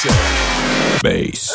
Show Bass.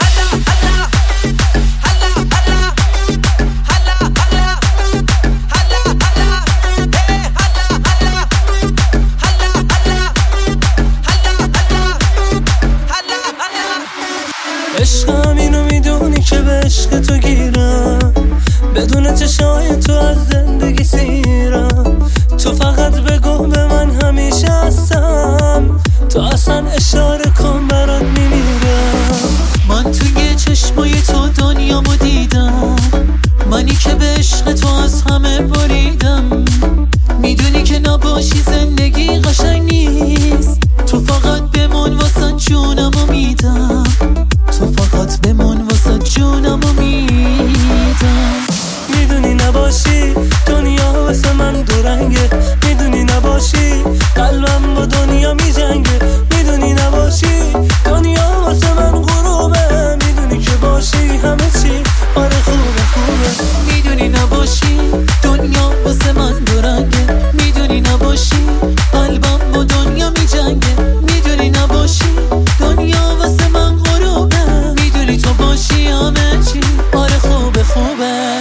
عشقم اینو میدونی که به عشق تو گیرم، بدون چشای تو از زندگی سیرم. تو فقط بگو به من همیشه هستم، تو اصلا اشاره کن برات میمیرم. من توی چشمای تو دنیامو دیدم، منی که به عشق تو از همه بریدم. میدونی که نباشی زندگی قشنگ نیست، تو فقط بمون واسه جونمو میدم، تو فقط بمون واسه جونمو میدم. میدونی نباشی دنیا واسه من دو رنگه، میدونی نباشی قلبم با دنیا میجنگه. میدونی نباشی دنیا واسه من غروبه، میدونی که باشی همه چی آره خوبه خوبه. میدونی نباشی دنیا واسه من دو رنگه، میدونی نباشی قلبم با دنیا میجنگه. میدونی نباشی دنیا واسه من غروبه، میدونی تو باشی همه چی آره خوبه خوبه.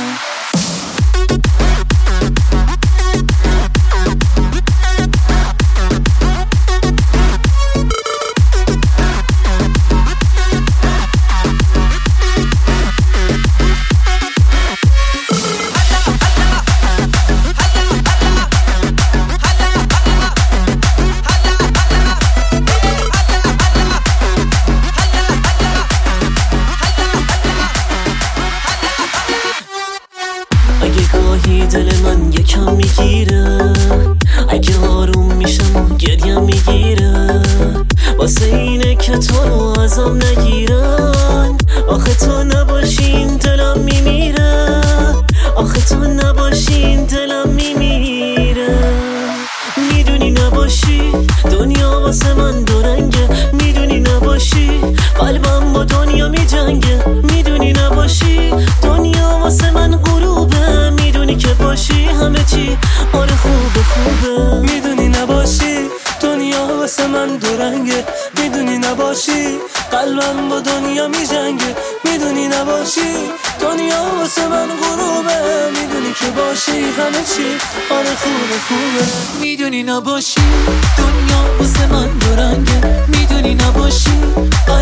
اگه گاهی دل من یکم میگیره، اگه آروم میشم و گریم میگیره، واسه اینه که تو رو ازم نگیرن. آخه تو نباشین دلم میمیره، آخه تو نباشین دلم میمیره. میدونی نباشی دنیا واسه من دو رنگه، میدونی نباشی قلبم با دنیا میجنگه. میدونی نباشی دنیا واسه من غروبه، میدونی که باشی همه چی آره خوبه خوبه. میدونی نباشی دنیا واسه من دو رنگه، میدونی نباشی قلبم با دنیا میجنگه. میدونی نباشی دنیا واسه من غروبه، میدونی که باشی همه چی آره خوبه خوبه. میدونی نباشی دنیا واسه من دو رنگه، میدونی نباشی